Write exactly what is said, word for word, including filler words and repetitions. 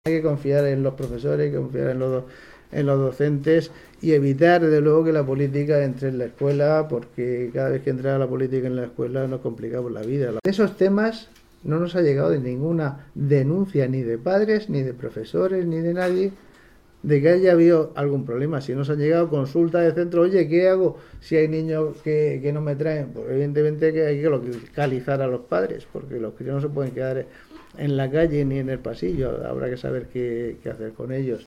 Hay que confiar en los profesores, hay que confiar en los, en los docentes y evitar, desde luego, que la política entre en la escuela, porque cada vez que entra la política en la escuela nos complicamos la vida. De esos temas no nos ha llegado de ninguna denuncia ni de padres, ni de profesores, ni de nadie, de que haya habido algún problema. Si nos han llegado consultas de centro, oye, ¿qué hago si hay niños que, que no me traen? Pues evidentemente que hay que localizar a los padres, porque los críos no se pueden quedar en la calle ni en el pasillo, habrá que saber qué, qué hacer con ellos.